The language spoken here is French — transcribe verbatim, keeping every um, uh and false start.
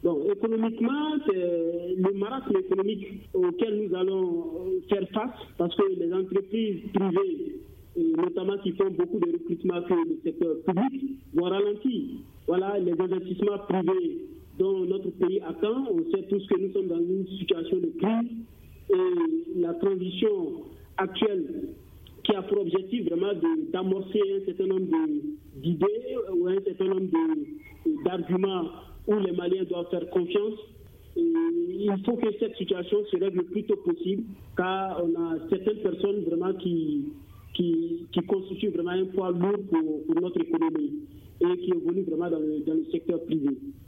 Bon, économiquement, c'est le marasme économique auquel nous allons faire face parce que les entreprises privées, notamment qui font beaucoup de recrutement que le secteur public, vont ralentir. Voilà, les investissements privés dont notre pays attend. On sait tous que nous sommes dans une situation de crise et la transition actuelle qui a pour objectif vraiment de, d'amorcer un certain nombre de, d'idées ou un certain nombre de, d'arguments où les Maliens doivent faire confiance. Et il faut que cette situation se règle le plus tôt possible, car on a certaines personnes vraiment qui, qui, qui constituent vraiment un poids lourd pour, pour notre économie et qui évoluent vraiment dans le, dans le secteur privé.